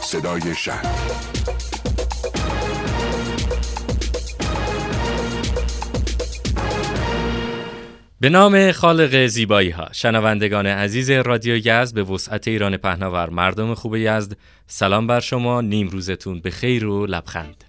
صدای شهر. به نام خالق زیبایی ها، شنوندگان عزیز رادیو یزد به وسعت ایران پهناور، مردم خوب یزد، سلام بر شما. نیم روزتون به خیر و لبخند.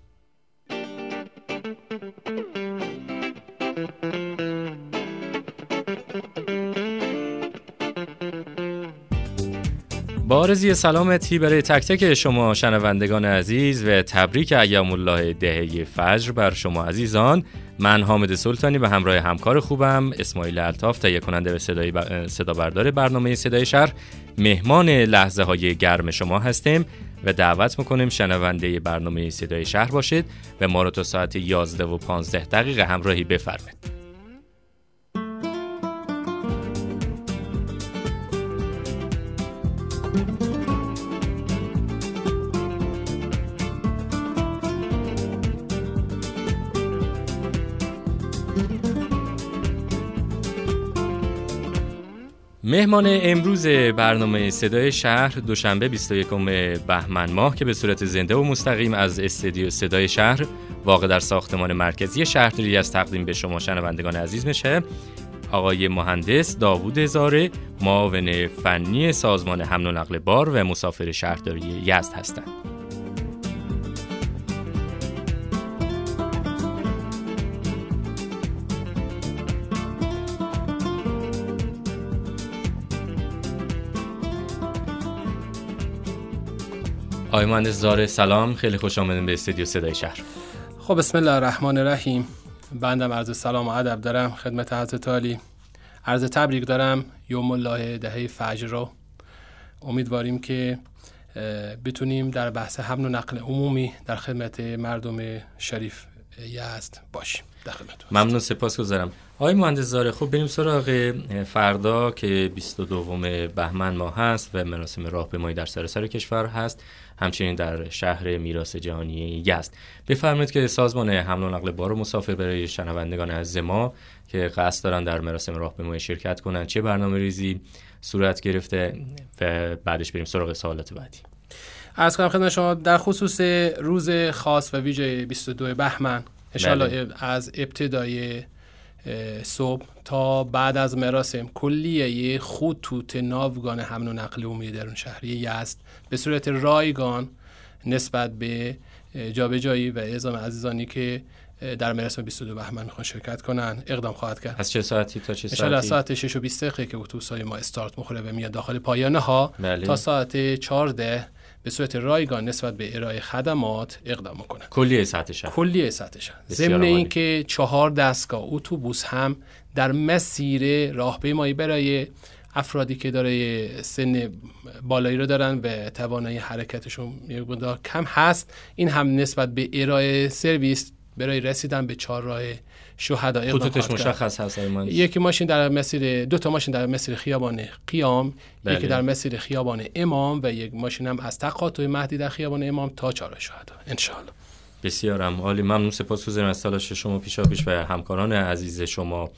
با آرزوی سلامتی برای تک تک شما شنوندگان عزیز و تبریک ایام الله دهه فجر بر شما عزیزان، من حامد سلطانی به همراه همکار خوبم اسماعیل الطاف، تهیه کننده و صدا بردار برنامه صدای شهر، مهمان لحظه های گرم شما هستیم و دعوت میکنیم شنونده برنامه صدای شهر باشید و ما رو تا ساعت 11:15 همراهی بفرمایید. مهمان امروز برنامه صدای شهر دوشنبه 21 بهمن ماه که به صورت زنده و مستقیم از استودیو صدای شهر واقع در ساختمان مرکزی شهرداری از تقدیم به شما شنوندگان عزیز میشه، آقای مهندس داوود زاره، معاون فنی سازمان حمل و نقل بار و مسافر شهرداری یزد هستند. آقای مهندس زاره سلام، خیلی خوش آمدین به استودیو صدای شهر. خب بسم الله الرحمن الرحیم. بندم عرض سلام و ادب دارم خدمت حضرت عالی. عرض تبریک دارم یوم الله دهه فجر رو. امیدواریم که بتونیم در بحث حمل و نقل عمومی در خدمت مردم شریف یزد باشیم. در خدمتتون. ممنون، سپاسگزارم. آقای مهندس زاره، خب بریم سراغ فردا که 22 بهمن ماه هست و مراسم راهپیمایی در سراسر کشور هست، همچنین در شهر میراث جهانی یزد. بفرمایید که سازمان حمل و نقل بار و مسافر برای شنوندگان عزیز ما که قصد دارن در مراسم راهپیمایی شرکت کنن چه برنامه‌ریزی صورت گرفته و بعدش بریم سراغ سوالات بعدی. عرض کنم خدمت شما در خصوص روز خاص و ویژه 22 بهمن انشالله از ابتدای صبح تا بعد از مراسم کلیه خطوط ناوگان حمل و نقل عمومی درون شهری یزد به صورت رایگان نسبت به جابجایی و اعزام عزیزانی که در مراسم 22 بهمن میخوان شرکت کنن اقدام خواهد کرد. از چه ساعتی تا چه ساعتی؟ انشالله ساعت 6:20 که اتوبوس‌های ما استارت میخوره و میاد داخل پایانه ها تا ساعت 14 به صورت رایگان نسبت به ارائه خدمات اقدام میکنه. کلیه سطح شهر. کلیه سطح شهر. ضمن این که 4 دستگاه اتوبوس هم در مسیر راهپیمایی برای افرادی که داره سن بالایی رو دارن و توانایی حرکتشون یک مقدار کم هست، این هم نسبت به ارائه سرویس برای رسیدن به چهارراه شهدا اقدام خطوطش مشخص هست. یکی ماشین در مسیر، دو تا ماشین در مسیر خیابان قیام، یکی در مسیر خیابان امام و یک ماشین هم از تقاطع مهدی در خیابان امام تا چهارراه شهدا ان شاء الله. بسیار عالی، ممنون، سپاسگزارم از تلاش شما پیشاپیش و همکاران عزیز شما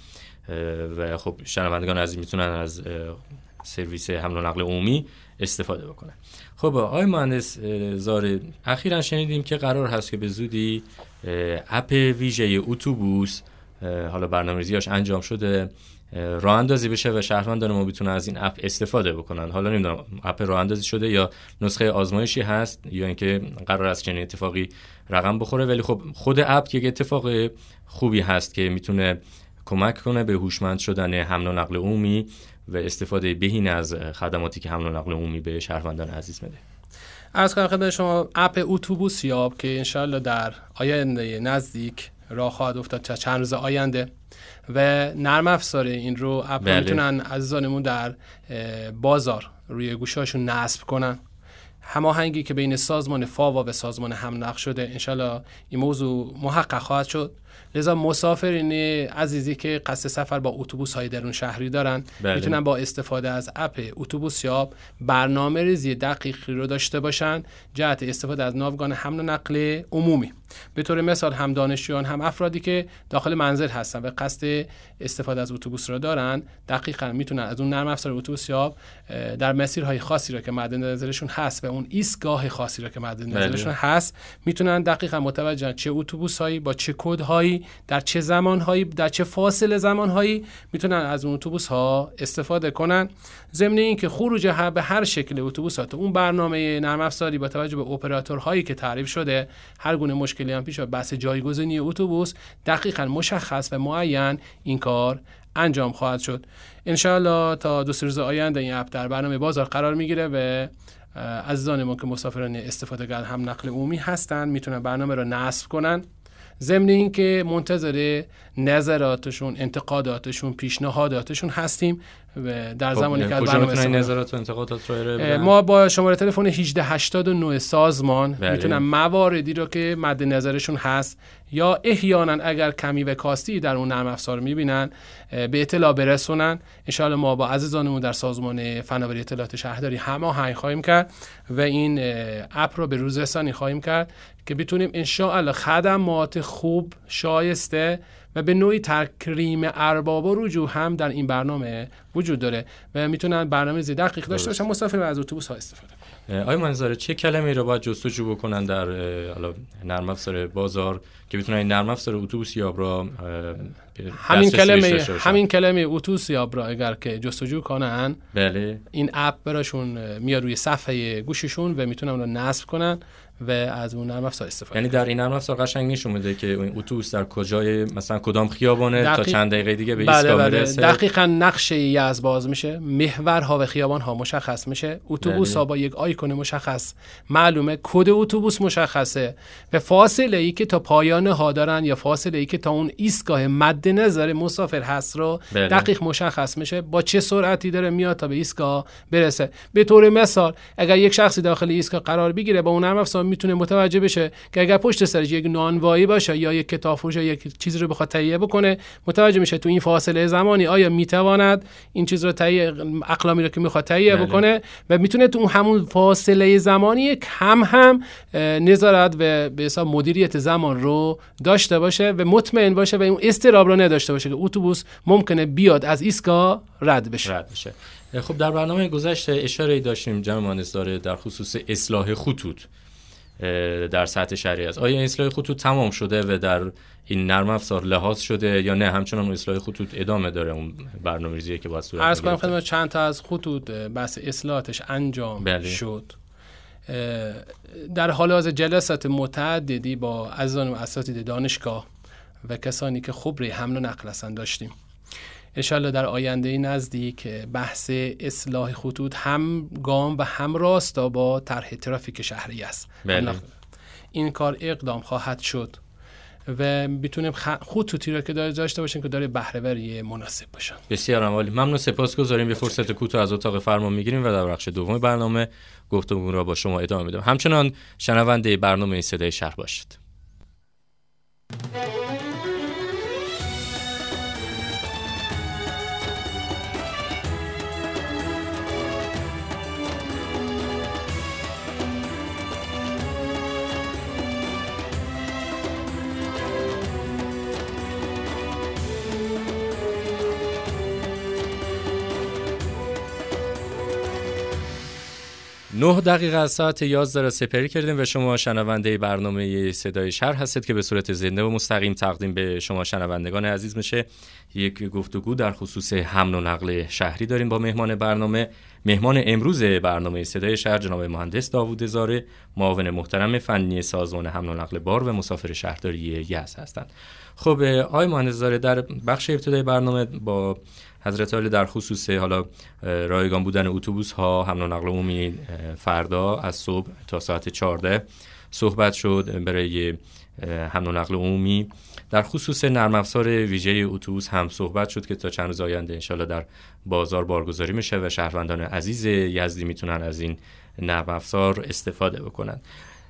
و خب شنوندگان عزیز میتونن از سرویس حمل و نقل عمومی استفاده بکنن. خب آقای مهندس زاره، اخیراً شنیدیم که قرار هست که به زودی اپ ویژه اتوبوس، حالا برنامه‌ریزیاش انجام شده، راه اندازی بشه و شهروندان ما بتونن از این اپ استفاده بکنن. حالا نمیدونم اپ راه اندازی شده یا نسخه آزمایشی هست یا اینکه قرار است چنین اتفاقی رقم بخوره، ولی خب خود اپ یک اتفاق خوبی هست که میتونه کمک کنه به هوشمند شدن حمل و نقل عمومی و استفاده بهینه از خدماتی که حمل و نقل عمومی به شهروندان عزیز میده. عرض کنم خدمت شما اپ اتوبوس یاب که انشالله در آینده نزدیک راه خواهد افتاد چند روز آینده و نرم افزار این رو اپ میتونن عزیزانمون در بازار روی گوشاشون نصب کنن. هماهنگی که بین سازمان فاوا و سازمان حمل و نقل شده انشالله این موضوع محقق خواهد شد لذا مسافرین عزیزی که قصد سفر با اتوبوس‌های درون شهری دارن میتونن با استفاده از اپ اتوبوس یاب برنامه‌ریزی دقیقی رو داشته باشن جهت استفاده از ناوگان حمل و نقل عمومی. به طور مثال هم دانشجویان هم افرادی که داخل منزل هستن و قصد استفاده از اتوبوس رو دارن دقیقاً میتونن از اون نرم افزار اتوبوس یاب در مسیرهای خاصی رو که مد نظرشون هست و اون ایستگاه خاصی رو که مد نظرشون هست میتونن دقیقاً متوجه چه اتوبوس‌هایی با چه کدهایی در چه زمانهایی در چه فاصله زمانهایی میتونن از اون اتوبوس‌ها استفاده کنن. ضمن اینکه خروج به هر شکل اتوبوسات اون برنامه نرم افزاری با توجه به اپراتورهایی که تعریف شده هر گونه مشکلی هم پیش بحث جایگزینی اتوبوس دقیقاً مشخص و معین این کار انجام خواهد شد. انشاءالله تا 2 روز آینده این اپ در برنامه بازار قرار میگیره و عزیزان ما که مسافران استفادهگر هم نقل عمومی هستن میتونن برنامه رو نصب کنن. ضمن این که منتظر نظراتشون، انتقاداتشون، پیشنهاداتشون هستیم و در زمانی که از برنامه نظرات و انتقادات رو ما با شماره تلفن 1889 سازمان میتونن مواردی رو که مد نظرشون هست یا احیانا اگر کمی و کاستی در اون نرم افزار میبینن به اطلاع برسونن. انشاءالله ما با عزیزانمون در سازمان فناوری اطلاعات شهرداری هماهنگ خواهیم کرد و این اپ رو به روز رسانی خواهیم کرد که بتونیم انشاءالله خدمات خوب، شایسته و به نوعی تکریم ارباب و رجوع هم در این برنامه وجود داره و میتونن برنامه دقیق داشته باشن مسافر از اتوبوس ها استفاده کنن. آقای منظره چه کلمه‌ای رو باید جستجو بکنن در نرم افزار بازار که بتونن این نرم افزار اتوبوس یاب را همین کلمه اتوبوس یاب را اگر که جستجو کنن بله این اپ براشون میاد روی صفحه گوشیشون و میتونن اون رو نصب کنن و از اون نرم افزار استفاده. یعنی در این نرم افزار قشنگ نشون میده که این اتوبوس در کجای مثلا کدام خیابانه تا چند دقیقه دیگه به ایستگاه میرسه. دقیقاً نقشه ای از باز میشه، محورها و خیابانها مشخص میشه، اتوبوس ها با یک آیکون مشخص معلومه، کد اتوبوس مشخصه و فاصله ای که تا پایان ها دارن یا فاصله ای که تا اون ایستگاه مد نظر مسافر هست رو دقیق مشخص میشه، با چه سرعتی داره میاد تا به ایستگاه برسه. به طور مثال اگر یک شخصی داخل ایستگاه قرار بگیره با اون نرم افزار میتونه متوجه بشه که اگر پشت سرش یک نانوایی باشه یا یک کتاب فروش یا یک چیزی رو بخواد تهیه بکنه متوجه میشه تو این فاصله زمانی آیا میتواند این چیز رو تهیه اقلامی رو که میخواد تهیه بکنه و میتونه تو همون فاصله زمانی کم هم نظارت و به حساب مدیریت زمان رو داشته باشه و مطمئن باشه و اون اضطراب رو نداشته باشه که اتوبوس ممکنه بیاد از ایستگاه رد بشه. خب در برنامه گذشته اشاره‌ای داشتیم جناب مهندس داره در خصوص اصلاح خطوط در سطح شهری است. آیا اصلاح خطوط تمام شده و در این نرم افزار لحاظ شده یا نه همچنان اصلاح خطوط ادامه داره اون برنامه‌ریزی که باید صورت بگیره؟ عرض کنم خدمت چند تا از خطوط بحث اصلاحاتش انجام شد. در حال حاضر جلسات متعددی با عزیزان و اساتید دانشگاه و کسانی که خبره حمل و نقل هستند داشتیم. انشالله در آینده نزدیک بحث اصلاح خطوط هم گام و هم راستا با طرح ترافیک شهری است. این کار اقدام خواهد شد و بتونیم خطوطی رو که داشته باشیم که داره بهره وری مناسب باشن. بسیار عالی. ممنون، سپاسگزاریم. به فرصت کوتاه از اتاق فرمان میگیریم و در بخش دوم برنامه گفتگو را با شما ادامه میدیم. همچنان شنونده برنامه صدای شهر باشید. 9 دقیقه از ساعت 11 را سپری کردیم و شما شنونده برنامه صدای شهر هستید که به صورت زنده و مستقیم تقدیم به شما شنوندگان عزیز میشه. یک گفتگو در خصوص حمل و نقل شهری داریم با مهمان برنامه. مهمان امروز برنامه صدای شهر جناب مهندس داوود زاره، معاون محترم فنی سازمان حمل و نقل بار و مسافر شهرداری یزد هستند. خب آقای مهندس زاره، در بخش ابتدای برنامه با حضرت عالی در خصوص حالا رایگان بودن اتوبوس ها حمل و نقل عمومی فردا از صبح تا ساعت 14 صحبت شد برای حمل و نقل عمومی. در خصوص نرم افزار ویژه اتوبوس هم صحبت شد که تا چند روز آینده انشالله در بازار بارگذاری میشه و شهروندان عزیز یزدی میتونن از این نرم افزار استفاده بکنن.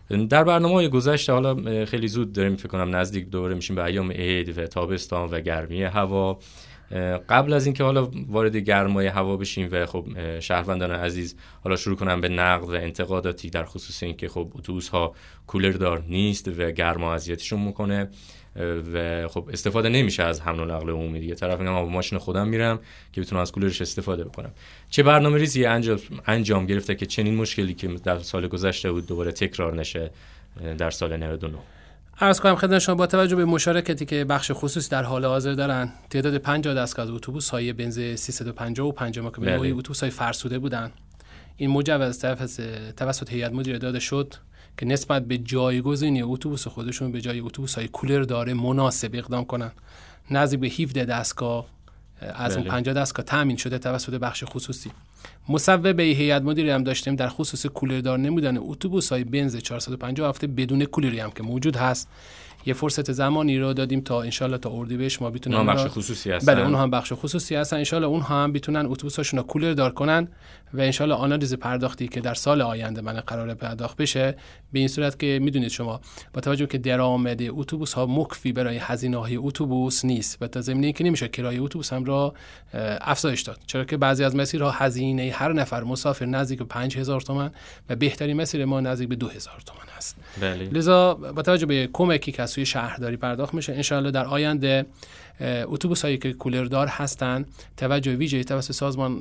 در برنامه‌های گذشته، حالا خیلی زود داریم فکر کنم نزدیک دوره میشیم به ایام عید و تابستان و گرمی هوا. قبل از اینکه حالا وارد گرمای هوا بشیم و خب شهروندان عزیز حالا شروع کنن به نقد و انتقاداتی در خصوص اینکه خب اتوبوس ها کولر دار نیست و گرما اذیتشون میکنه و خب استفاده نمیشه از حمل و نقل عمومی دیگه، طرف میگم با ماشین خودم میرم که بتونم از کولرش استفاده بکنم. چه برنامه‌ریزی انجام گرفته که چنین مشکلی که در سال گذشته بود دوباره تکرار نشه در سال 99؟ عرض کنم خدمت شما با توجه به مشارکتی که بخش خصوصی در حال حاضر دارن، تعداد 50 دستگاه از اتوبوس‌های بنز 355 که به نوعی اتوبوس‌های فرسوده بودن، این مجوز توسط هیئت مدیره داده شد که نسبت به جایگزینی اتوبوس خودشون به جای اتوبوس‌های کولر داره مناسب اقدام کنن. نزدیک به 17 دستگاه از اون 50 دستگاه تامین شده توسط بخش خصوصی. مصوبه هیئت مدیره هم داشتیم در خصوص کولر دار نمودن اتوبوس‌های بنز 450 هفته بدون کولری هم که موجود هست. یه فرصت زمانی رو دادیم تا انشالله تا اردیبهشت ما بتونن بخش خصوصی هستن. بله اونها هم بخش خصوصی هستن، انشالله اونها هم بتونن اتوبوساشون رو کولر دار کنن و انشالله آنالیز پرداختی که در سال آینده من قراره پرداخت بشه به این صورت که میدونید شما با توجه که درآمد اتوبوس ها مکفی برای هزینه‌های اتوبوس نیست و تا ضمن که نمیشه کرایه اتوبوس هم را افزایش داد، چرا که بعضی از مسیرها هزینه هر نفر مسافر نزدیک به 5000 تومان و بهترین مسیر ما نزدیک به 2000 تومان هست. بله. لذا با توجه به کمکی که از سوی شهرداری پرداخت میشه انشالله در آینده اتوبوس هایی که کولر دار هستن توجه ویژه‌ای توسط سازمان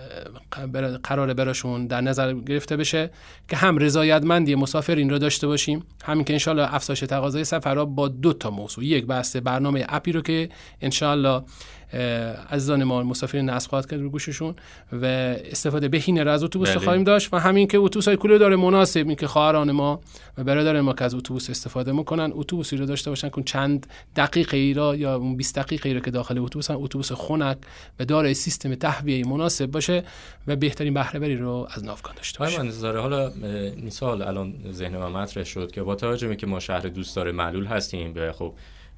قراره براشون در نظر گرفته بشه که هم رضایتمندی مسافرین رو داشته باشیم، همین که انشالله افزایش تقاضای سفرها با 2 تا موضوع، یک بحث برنامه اپی رو که انشالله عزیزان ما مسافرین نصب خواهد کرد رو گوششون و استفاده بهینه از اتوبوس خواهیم داشت و همین که اتوبوس‌های کولر دار مناسب، این که خواهران ما و برادران ما که از اتوبوس استفاده میکنن اتوبوسی رو داشته باشن که چند دقیقه ای را یا اون 20 دقیقه ای را که داخل اتوبوسن اتوبوس خنک و دارای سیستم تهویه مناسب باشه و بهترین بهره بری رو از ناوگان داشته باشه. حالا این سال الان ذهن من مطرح شد که با توجه به که ما شهر دوستدار معلول هستیم و خب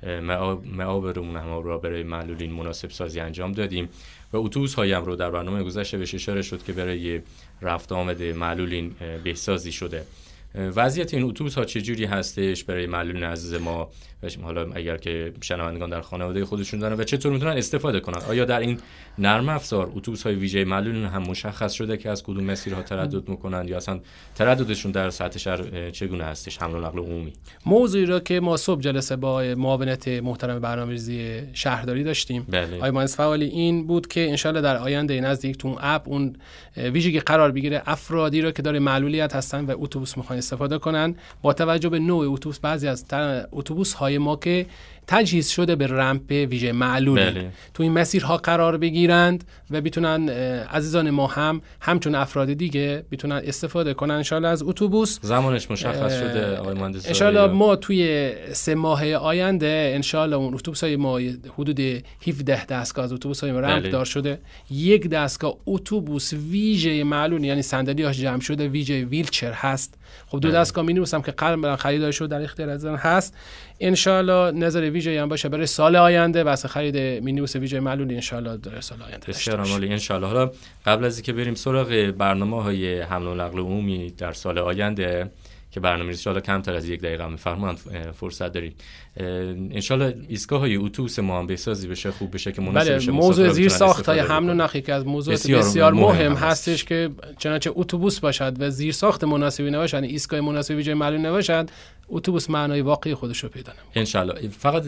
معابرمون هم را برای معلولین مناسب سازی انجام دادیم و اتوبوس هایی هم رو در برنامه گذشته بهش اشاره شد که برای رفت آمد معلولین بهسازی شده. وضعیت این اتوبوس ها چجوری هستش برای معلولین عزیز ما؟ حالا اگر که شنوندگان در خانواده خودشون دارن و چطور میتونن استفاده کنن؟ آیا در این نرم افزار اتوبوس های ویژه معلولین هم مشخص شده که از کدوم مسیرها تردد میکنن یا اصلا ترددشون در سطح شهر چگونه هستش؟ حمل و نقل عمومی موضوعی را که ما صبح جلسه با معاونت محترم برنامه‌ریزی شهرداری داشتیم، آقای مهندس فعالی، این بود که انشالله در آینده نزدیک تو اپ اون ویژگی قرار بگیره افرادی را که داره معلولیت هستن و اتوبوس میخوان استفاده کنن با توجه به نوع اتوبوس، بعضی از اتوبوس های ما که تجهیز شده به رمپ ویژه معلول تو این مسیرها قرار بگیرند و بتونن عزیزان ما همچون افراد دیگه بتونن استفاده کنن انشالله از اتوبوس. زمانش مشخص شده آقای مهندس؟ انشالله ما توی 3 ماه آینده انشالله اون اتوبوس‌های ما حدود 17 دستگاه از اتوبوس‌های ما رمپ دار شده، 1 دستگاه اتوبوس ویژه معلول یعنی صندلی‌هاش جمع شده ویژه ویلچر هست. خب 2 دستگاه مینوسم که قبلا خریدار شده در اختیار عزیزان هست، انشالله نظر ویژه هم باشه برای سال آینده واسه خرید مینیبوس ویژه معلول انشالله در سال آینده. بسیار عالی انشالله. حالا قبل از اینکه بریم سراغ برنامه‌های حمل و نقل عمومی در سال آینده که برنامه‌ریزی ان شاءالله کمتر از 1 دقیقه می‌فرمایند فرصت داریم، انشالله ایستگاه‌های اتوبوس ما هم بسازی بشه، خوب بشه که مناسب بشه. موضوع زیر ساخت‌های حمل و نقل که از موضوعات بسیار مهم هستش که چنانچه اتوبوس باشد و زیر ساخت مناسبی نباشد، یعنی ایستگاه مناسبی جای معلول نباشد، اتوبوس معنای واقعی خودش رو پیدا نمی‌کنه. انشالله. فقط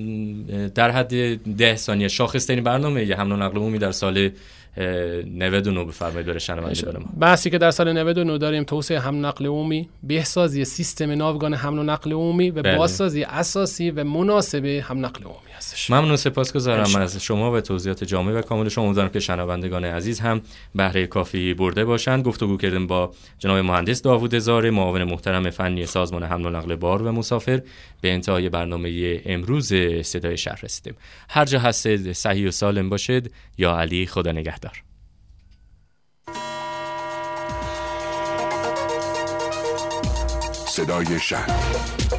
در حد 10 ثانیه شاخص‌ترین برنامه حمل و نقل عمومی در سال 99 بفرمایید برای شنوندگان ما. بحثی که در سال 99 داریم توسعه حمل و نقل عمومی، بهسازی سیستم ناوگان حمل و نقل عمومی و بازسازی اساسی و مناسب حمل و نقل عمومی هستش. ممنون، سپاسگزارم از شما و توضیحات جامع و کامل شما. امیدوارم که شنوندگان عزیز هم بهره کافی برده باشند. گفتگو کردیم با جناب مهندس داوود زاره، معاون محترم فنی سازمان حمل و نقل بار و مسافر. به انتهای برنامه امروز صدای شهر رسیدیم. هر جا هستید صحیح و سالم باشید. یا علی، خدا نگهدار. صدای شهر.